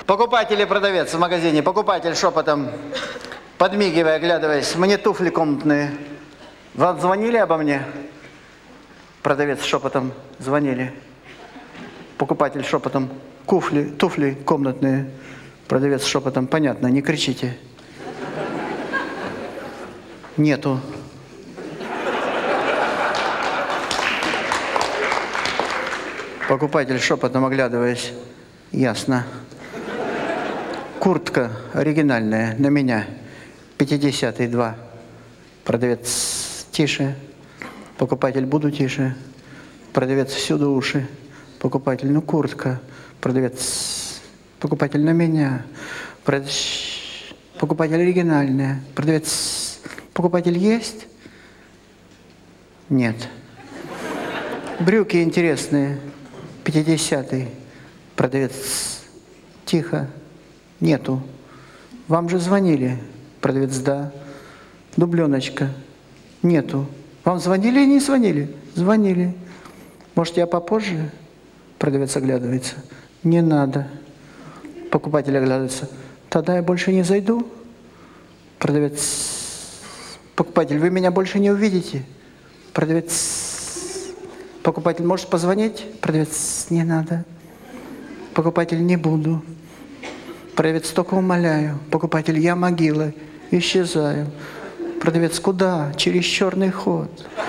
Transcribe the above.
Покупатель и продавец в магазине. Покупатель шепотом, подмигивая, оглядываясь. Мне туфли комнатные. Вам звонили обо мне? Продавец шепотом. Звонили. Покупатель шепотом. Туфли комнатные. Продавец шепотом. Понятно, не кричите. Нету. Покупатель шепотом, оглядываясь. Ясно. Куртка оригинальная, на меня. 50-й, 2. Продавец, тише. Покупатель, буду тише. Продавец, всюду уши. Покупатель, ну куртка. Продавец, покупатель, на меня. Покупатель, оригинальная. Продавец, покупатель есть? Нет. Брюки интересные. 50-й. Продавец, тихо. Нету. Вам же звонили. Продавец, да. Дубленочка. Нету. Вам звонили или не звонили? Звонили. Может, я попозже? Продавец оглядывается. Не надо. Покупатель оглядывается. Тогда я больше не зайду. Продавец. Покупатель, вы меня больше не увидите. Продавец. Покупатель, может позвонить? Продавец, не надо. Покупатель, не буду. Продавец, только умоляю. Покупатель, я могила. Исчезаю. Продавец, куда? Через черный ход.